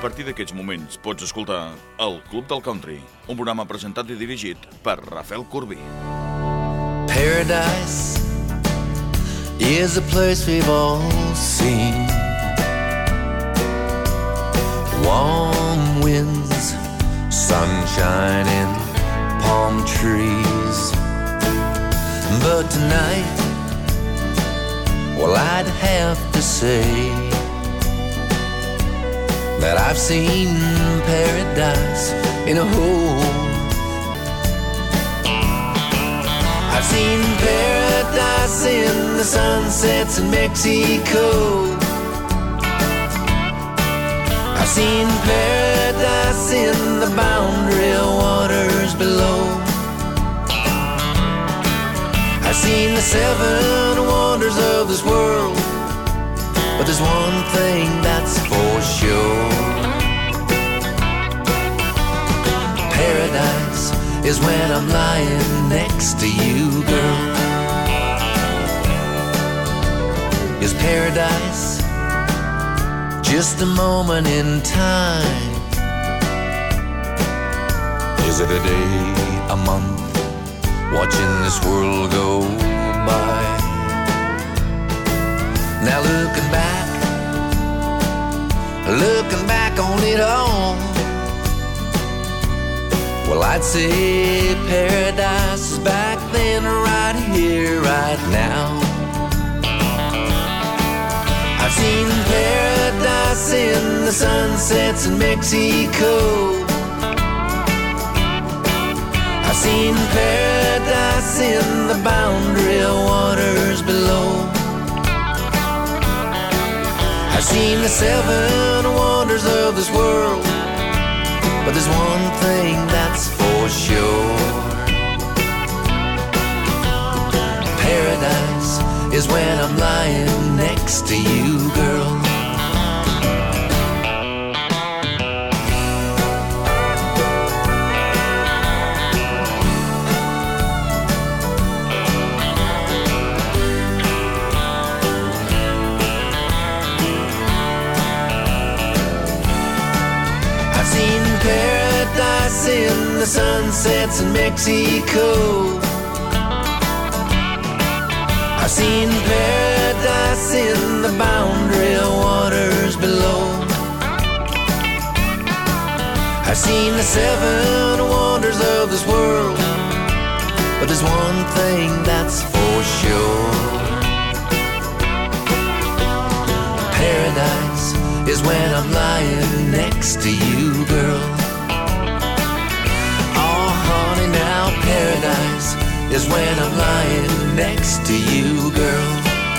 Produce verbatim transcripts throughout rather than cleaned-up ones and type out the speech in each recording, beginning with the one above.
partir d'aquests moments pots escoltar El Club del Country, un programa presentat i dirigit per Rafael Corbí. Paradise is a place we've all seen. Warm winds, sunshine and palm trees. But tonight, well, I'd have to say that I've seen paradise in a hole. I've seen paradise in the sunsets in Mexico. I've seen paradise in the boundary waters below. I've seen the seven wonders of this world, but there's one thing that's for sure. Paradise is when I'm lying next to you, girl. Is paradise just a moment in time? Is it a day, a month, watching this world go by? Now looking back, looking back on it all, well, I'd say paradise is back then, right here, right now. I've seen paradise in the sunsets in Mexico. I've seen paradise in the boundary waters below. I've seen the seven wonders of this world, but there's one thing that's for sure. Paradise is when I'm lying next to you, girl. Paradise in the sunsets in Mexico. I've seen paradise in the boundary waters below. I've seen the seven wonders of this world, but there's one thing that's for sure. Paradise is when I'm lying next to you, girl. Now paradise is when I'm lying next to you, girl.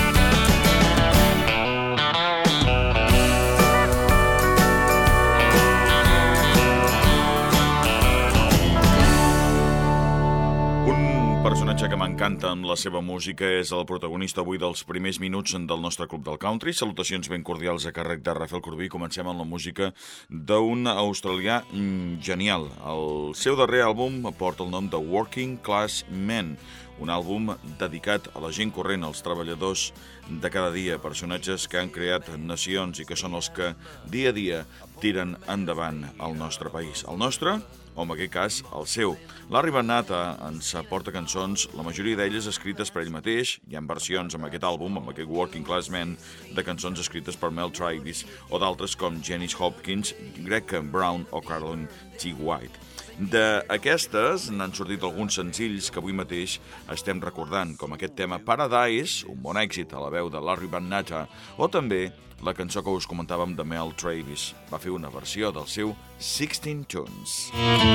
Un personatge que m'encanta amb la seva música és el protagonista avui dels primers minuts del nostre Club del Country. Salutacions ben cordials a càrrec de Rafael Corbí. Comencem amb la música d'un australià genial. El seu darrer àlbum porta el nom de Working Class Men, un àlbum dedicat a la gent corrent, als treballadors de cada dia, personatges que han creat nacions i que són els que dia a dia tiren endavant el nostre país. El nostre, o en aquest cas, el seu. Larry Van Natta ens aporta cançons, la majoria d'elles escrites per ell mateix. Hi ha versions amb aquest àlbum, amb aquest Working Class Men, de cançons escrites per Mel Travis o d'altres com Janis Hopkins, Greg Brown o Caroline T. White. D'aquestes n'han sortit alguns senzills que avui mateix estem recordant, com aquest tema Paradise, un bon èxit a la veu de Larry Van Natta, o també la cançó que us comentàvem de Mel Travis. Va fer una versió del seu sixteen Tunes.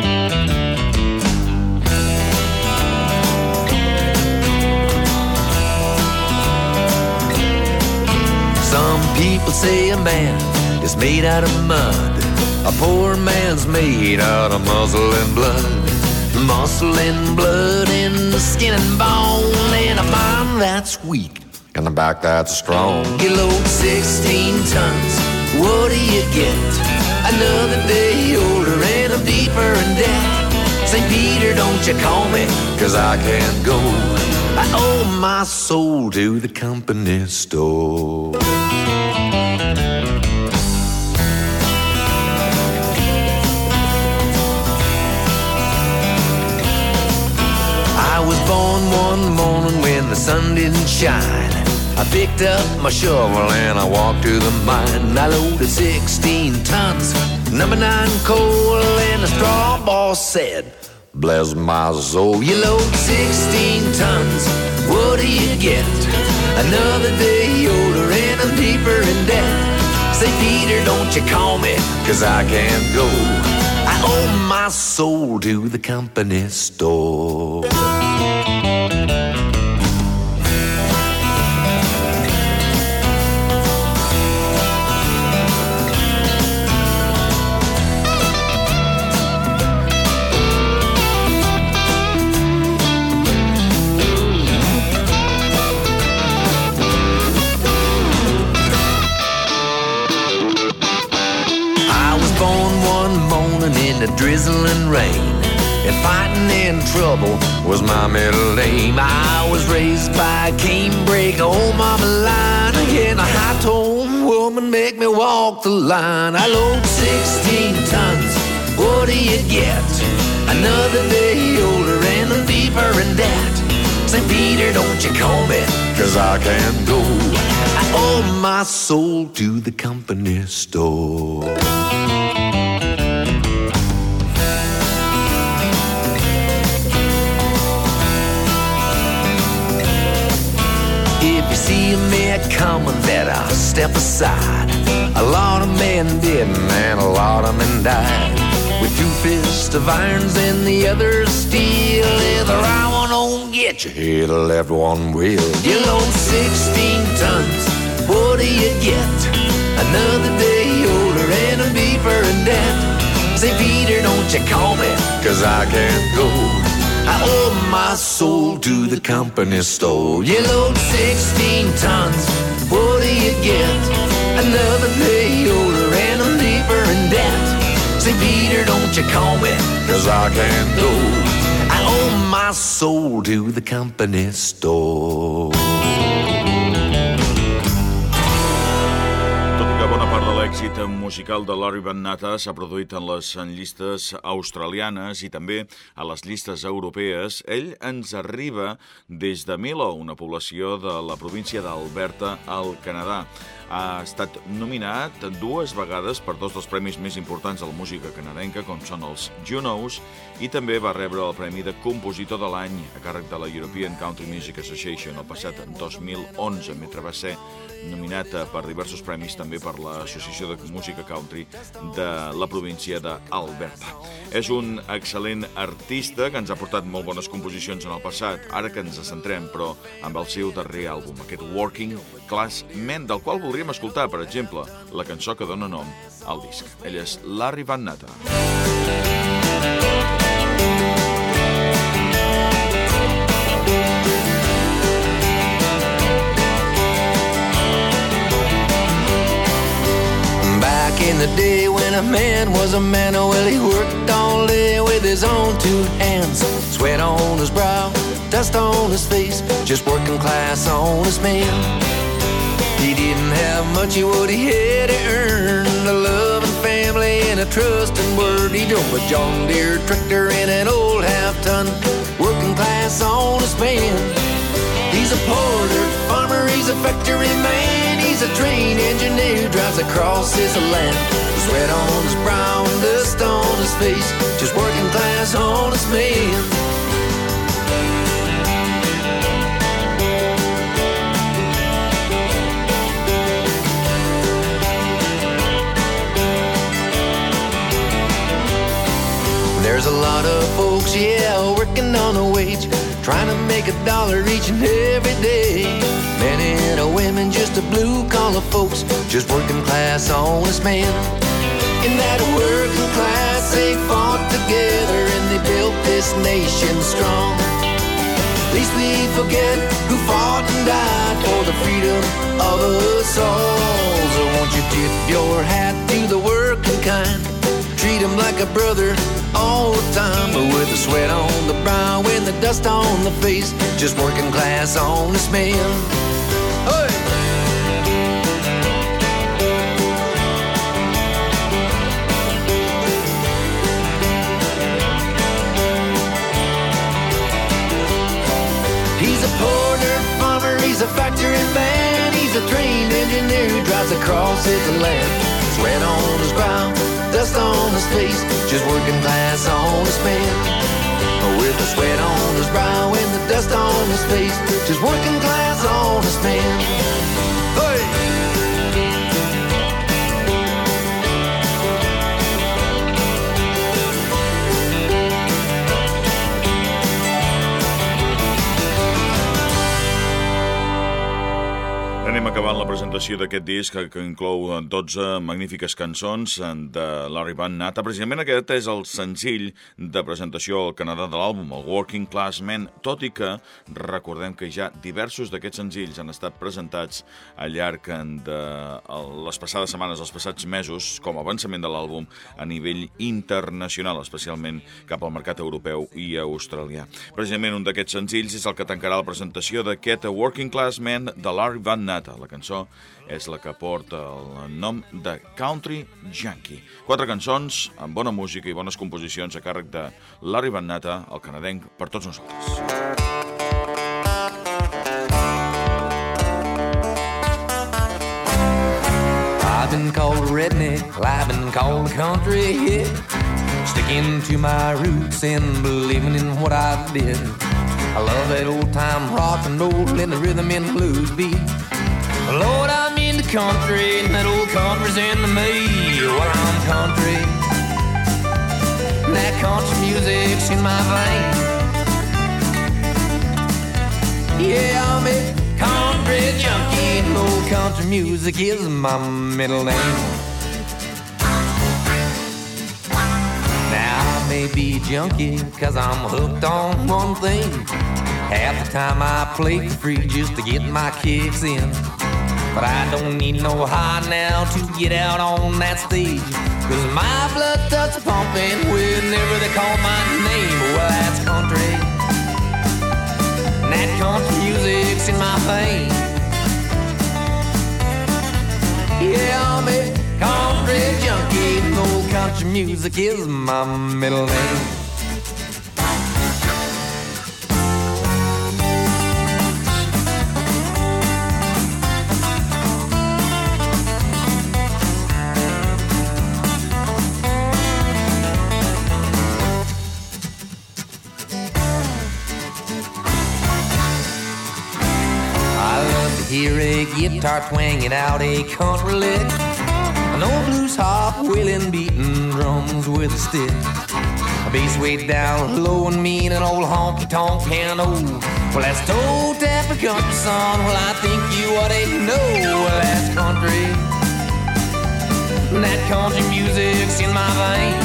Some people say a man is made out of mud. A poor man's made out of muscle and blood. Muscle and blood and skin and bone, and a mind that's weak and a back that's strong. You load sixteen tons, what do you get? Another day older and I'm deeper in debt. Saint Peter, don't you call me, cause I can't go. I owe my soul to the company store. didn't shine. I picked up my shovel and I walked to the mine. I loaded sixteen tons, number nine coal, and the straw boss said, bless my soul. You load sixteen tons, what do you get? Another day older and I'm deeper in debt. Say, Peter, don't you call me, cause I can't go. I owe my soul to the company store. In the drizzling rain, and fighting in trouble was my middle name. I was raised by a canebrake, old mama line. Again, a high-tone woman make me walk the line. I load sixteen tons, what do you get? Another day older and I'm deeper in debt. Say, Peter, don't you call me, cause I can't go. I owe my soul to the company store. If you see me coming, better step aside. A lot of men didn't, and a lot of men died. With two fists of irons and the other steel. If the right one don't get you, hit the left one will. You load sixteen tons, what do you get? Another day older and I'm deeper in debt. Say, Peter, don't you call me, cause I can't go. I owe my soul to the company store. You load sixteen tons, what do you get? Another day older and I'm deeper in debt. Say, Peter, don't you call me, cause I can't go. I owe my soul to the company store. L'èxit musical de Larry Van Natta s'ha produït en les llistes australianes i també a les llistes europees. Ell ens arriba des de Milo, una població de la província d'Alberta, al Canadà. Ha estat nominat dues vegades per dos dels premis més importants de la música canadenca, com són els Junos, i també va rebre el Premi de Compositor de l'Any a càrrec de la European Country Music Association el passat dos mil onze, mentre va ser nominat per diversos premis també per l'Associació de Música Country de la província d'Alberta. És un excel·lent artista que ens ha portat molt bones composicions en el passat, ara que ens centrem, però amb el seu darrer àlbum, aquest Working Class Men, del qual voldríem escoltar, per exemple, la cançó que dona nom al disc. Ell és Larry Van Natta. In the day when a man was a man, oh well, he worked all day with his own two hands. Sweat on his brow, dust on his face, just working class honest man. He didn't have much of what he had to earn, a loving family and a trusting word. He drove a John Deere tractor and an old half-ton, working class honest man. He's a porter, farmer, he's a factory man. He's a train engineer who drives across his land. Sweat on his brow and dust on his face, just working class honest man. There's a lot of folks, yeah, working on a wage, trying to make a dollar each and every day. Men and women, just a blue-collar folks, just working class honest man. In that working class, they fought together and they built this nation strong. Least we forget who fought and died for the freedom of us all. So won't you tip your hat to the working kind, treat them like a brother all the time, but with the sweat on the brow and the dust on the face, just working class honest man. Hey! He's a poor dirt farmer, rides across his land. Sweat on his brow, dust on his face, just working class honest man. With the sweat on his brow and the dust on his face, just working class honest man. Hey! Anem acabant la presentació d'aquest disc que inclou dotze magnífiques cançons de Larry Van Natta. Precisament aquest és el senzill de presentació al Canadà de l'àlbum, el Working Class Man, tot i que recordem que ja diversos d'aquests senzills han estat presentats al llarg de les passades setmanes, els passats mesos, com a avançament de l'àlbum a nivell internacional, especialment cap al mercat europeu i australià. Precisament un d'aquests senzills és el que tancarà la presentació d'aquest Working Class Man de Larry Van Natta. La cançó és la que porta el nom de Country Junkie. Quatre cançons amb bona música i bones composicions a càrrec de Larry Van Natta, el canadenc, per tots nosaltres. I've been called a redneck, I've been called a country hit, sticking to my roots and believing in what I did. I love that old time rock and roll and the rhythm and the blues beat. Lord, I'm in the country, and that old country's into me. Well, I'm country, and that country music's in my vein. Yeah, I'm a country junkie, and old country music is my middle name. Now, I may be a junkie, cause I'm hooked on one thing. Half the time I play for free just to get my kicks in. But I don't need no high now to get out on that stage, cause my blood starts pumping whenever they call my name. Well, that's country, and that country music's in my vein. Yeah, I'm a country junkie, and old country music is my middle name. Hear a guitar twanging out a country lick, an old blues harp wailing, beating drums with a stick, a bass way down low and mean, an old honky-tonk piano. Well, that's toe tap for country song. Well, I think you ought to know. Well, that's country, and that country music's in my vein.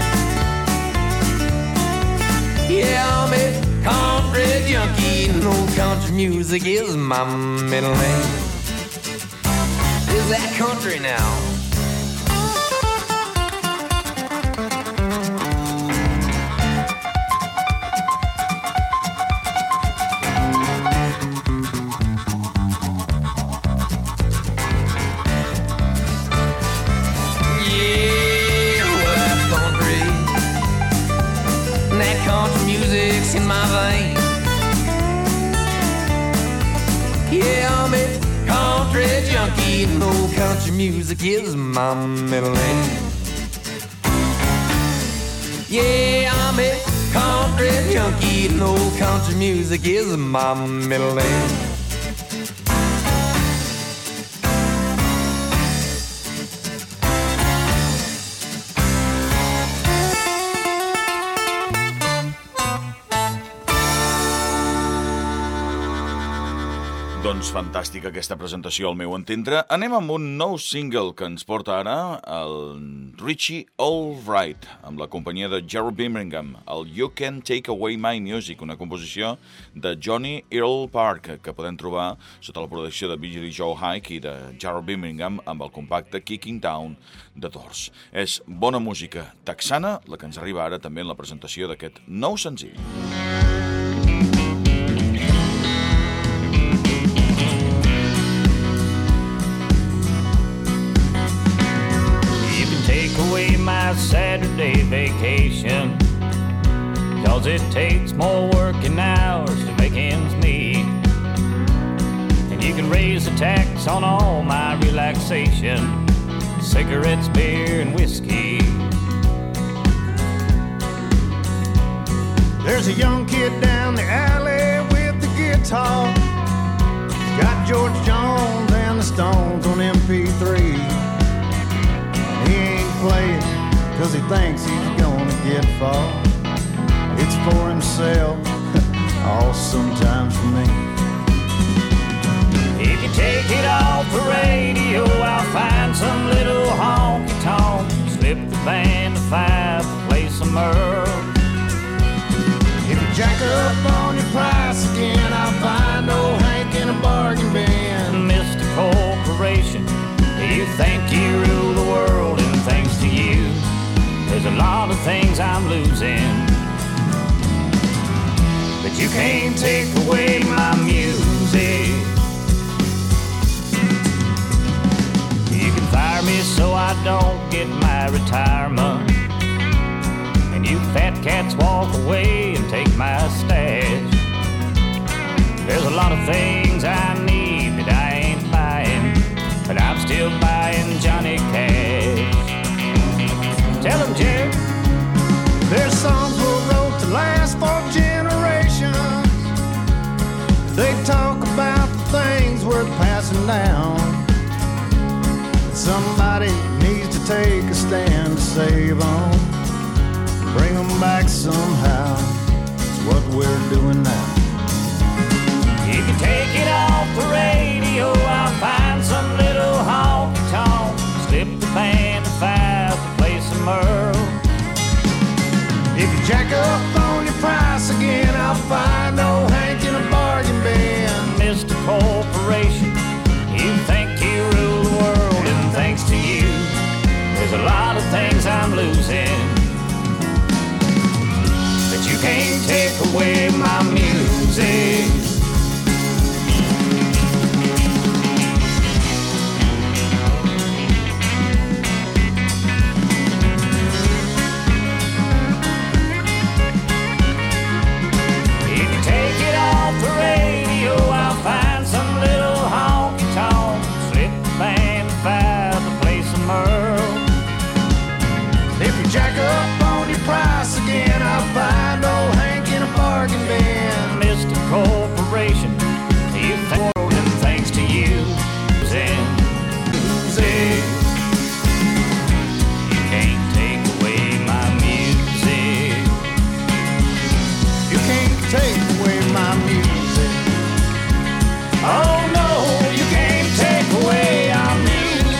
Yeah, I'm a country junkie, and old country music is my middle name. Is that country now? Yeah, well, that's country, and that country music's in my vein. Yeah, I'm a country junkie, and old country music is my middle name. Yeah, I'm a country junkie, and old country music is my middle name. Doncs fantàstica aquesta presentació, al meu entendre. Anem amb un nou single que ens porta ara el Richie Albright, amb la companyia de Gerald Birmingham, el You Can Take Away My Music, una composició de Johnny Earl Park, que podem trobar sota la producció de Billy Joe Hike i de Gerald Birmingham amb el compacte Kicking Down the Doors. És bona música texana, la que ens arriba ara també en la presentació d'aquest nou senzill. Away my Saturday vacation, 'cause it takes more working hours to make ends meet. And you can raise the tax on all my relaxation, cigarettes, beer, and whiskey. There's a young kid down the alley with the guitar, got George Jones and the Stones on M P three. He ain't playing cause he thinks he's gonna get far. It's for himself, all sometimes for me. If you take it off the radio, I'll find some little honky-tonk, slip the band to five to play some Earl. If you jack up on your price again, I'll find old Hank in a bargain bin. Mister Corporation, you think you rule the world, and thanks to you, there's a lot of things I'm losing. But you can't take away my music. You can fire me so I don't get my retirement, and you fat cats walk away and take my stash. There's a lot of things I need that I ain't buying, but I'm still buying Johnny Cash. Tell him, Jerry. There's songs we wrote to last for generations. They talk about the things worth passing down. Somebody needs to take a stand to save them, bring them back somehow. It's what we're doing now. You can take it off the radio, I'll find some little honky-tonk, slip the band to five to play some Earl. If you jack up on your price again, I'll find old Hank in a bargain bin. Mister Corporation, you think you rule the world, and thanks to you, there's a lot of things I'm losing. But you can't take away my music. Jack up on your price again, I'll find old Hank in a bargain bin. Mister Corporation, you think the world, and thanks to you, losing, losing. You can't take away my music. You can't take away my music. Oh no, you can't take away our music.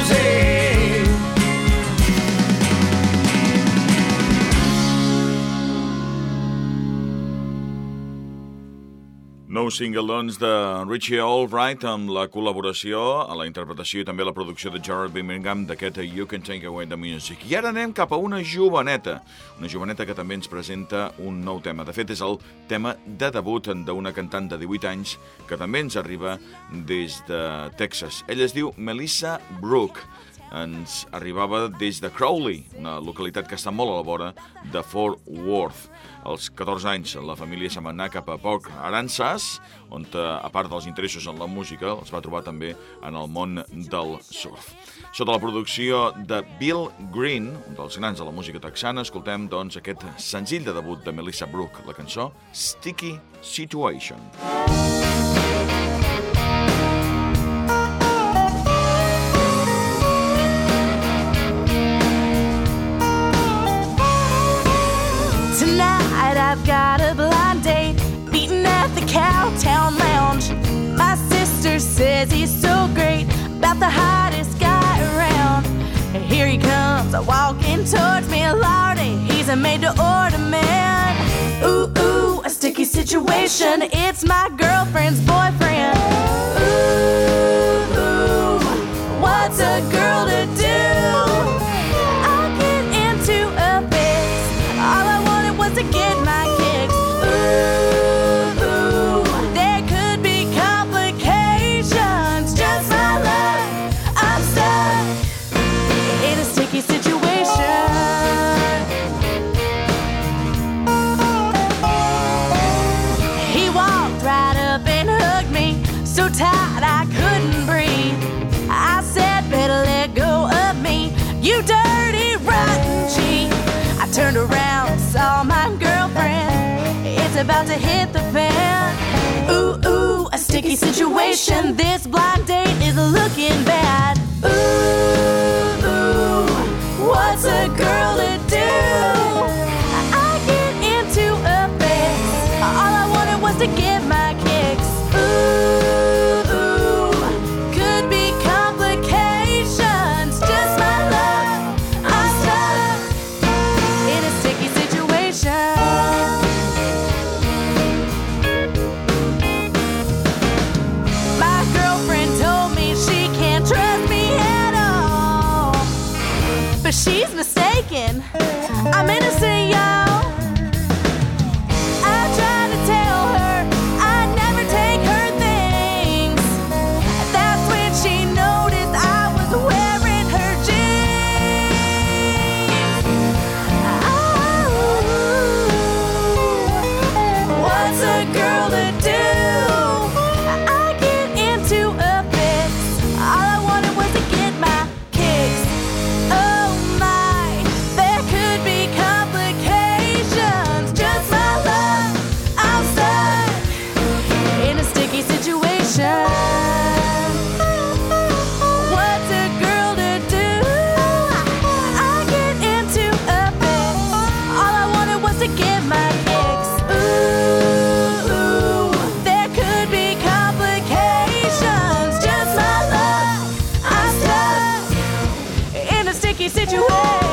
Nou single, doncs, de Richie Albright amb la col·laboració a la interpretació i també la producció de Gerard Birmingham d'aquest You Can Take Away the Music. I ara anem cap a una joveneta, una joveneta que també ens presenta un nou tema. De fet, és el tema de debut d'una cantant de divuit anys que també ens arriba des de Texas. Ella es diu Melissa Brooke. Ens arribava des de Crowley, una localitat que està molt a la vora de Fort Worth. Als catorze anys, la família se'n va anar cap a Port Aransas, on, a part dels interessos en la música, els va trobar també en el món del surf. Sota la producció de Bill Green, un dels grans de la música texana, escoltem doncs, aquest senzill de debut de Melissa Brooke, la cançó Sticky Situation. I've got a blind date meeting at the Cowtown Lounge. My sister says he's so great, about the hottest guy around. And here he comes, walking towards me, Lordy, he's a made-to-order man. Ooh, ooh, a sticky situation, it's my girlfriend's boyfriend. Ooh, ooh, what's a girl to do? I get into a fix, all I wanted was to get my kicks. Ooh, ooh, there could be complications, just my luck, I'm stuck in a sticky situation. He walked right up and hugged me, so tight I couldn't about to hit the fan. Ooh, ooh, a sticky situation. This blind date is looking bad. Ooh, ooh, what's a girl to do? I get into a fix. All I wanted was to get my kicks. Ooh, ooh, could be complications. Just my luck, I'm stuck in a sticky situation. My girlfriend told me she can't trust me at all, but she's mistaken. I'm innocent, y'all. I tried to tell her I'd never take her things. That's when she noticed I was wearing her jeans. Oh, what's a girl to do? I get into a fix. All I wanted was to get my kicks. Oh my, there could be complications. Just my luck, I'm stuck in a sticky situation. What's a girl to do? I get into a fix. All I wanted was to get my kicks. Ooh, ooh, there could be complications. Just my luck, I'm stuck in a sticky situation.